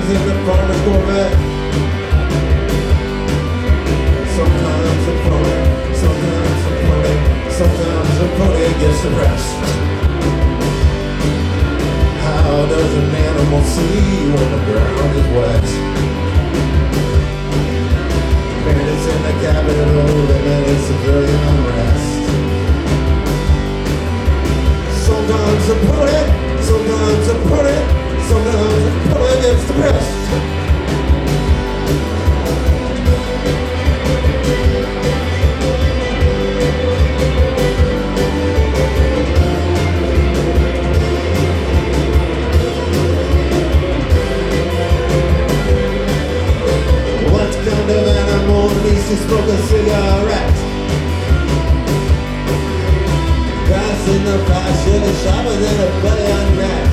Sometimes in the farmer's Corvette. Sometimes the pony, sometimes the pony, sometimes the pony gets depressed. How does an animal see when the ground is wet? Bandits in the Capitol, and then it's civilian unrest. Sometimes the pony, sometimes the pony, sometimes the pony gets depressed. He smoked a cigarette, passing the fashion and shopping in a belly on net.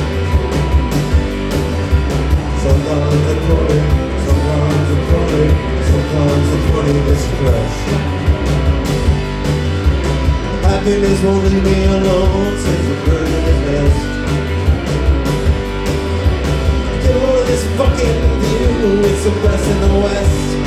Sometimes the pony, sometimes the pony, sometimes the pony gets crushed. Happiness won't leave me alone since the bird in his nest. Get hold of this fucking view, it's the best in the West.